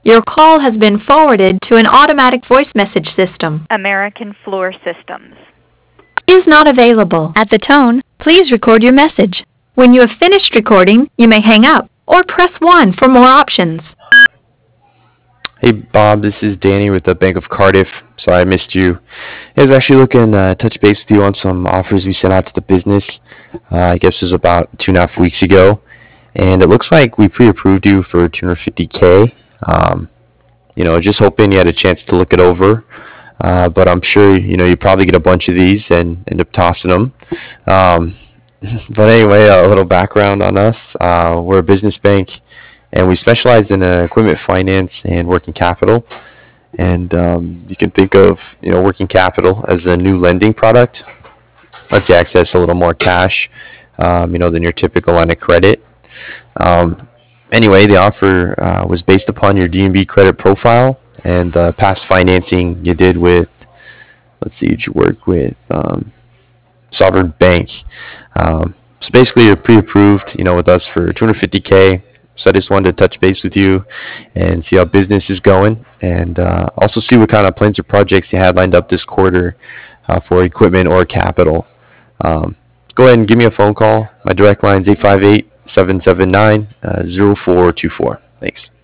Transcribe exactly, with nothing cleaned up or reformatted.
Your call has been forwarded to an automatic voice message system. American Floor Systems. Is not available. At the tone, please record your message. When you have finished recording, you may hang up or press one for more options. Hey Bob, this is Danny with the Bank of Cardiff. Sorry I missed you. I was actually looking to uh, touch base with you on some offers we sent out to the business. Uh, I guess it was about two and a half weeks ago. And it looks like we pre-approved you for two hundred fifty K. Um, you know, just hoping you had a chance to look it over. Uh, but I'm sure, you know, you probably get a bunch of these and end up tossing them. Um, but anyway, a little background on us. Uh, we're a business bank, and we specialize in uh, equipment finance and working capital. And um, you can think of, you know, working capital as a new lending product. Lets you access a little more cash, um, you know, than your typical line of credit. Um, anyway, the offer uh, was based upon your D N B credit profile and the past financing you did with, let's see, did you work with um, Sovereign Bank. Um, so basically, you're pre-approved, you know, with us for two hundred fifty K. So I just wanted to touch base with you and see how business is going, and uh, also see what kind of plans or projects you had lined up this quarter uh, for equipment or capital. Um, go ahead and give me a phone call. My direct line is eight five eight, seven seven nine, zero four two four. Thanks.